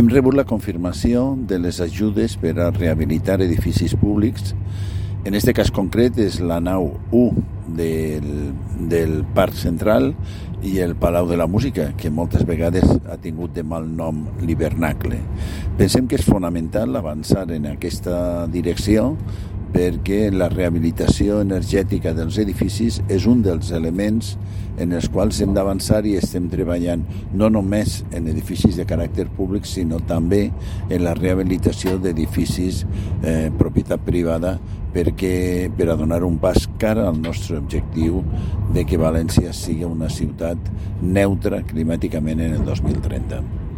Hem rebut la confirmació de les ajudes per a rehabilitar edificis públics. En aquest cas concret és la nau 1 del Parc Central i el Palau de la Música, que moltes vegades ha tingut de mal nom l'hivernacle. Pensem que és fonamental avançar en aquesta direcció perquè la rehabilitació energètica dels edificis és un dels elements en els quals hem d'avançar i estem treballant no només en edificis de caràcter públic, sinó també en la rehabilitació d'edificis propietat privada per a donar un pas cara al nostre objectiu de que València sigui una ciutat neutra climàticament en el 2030.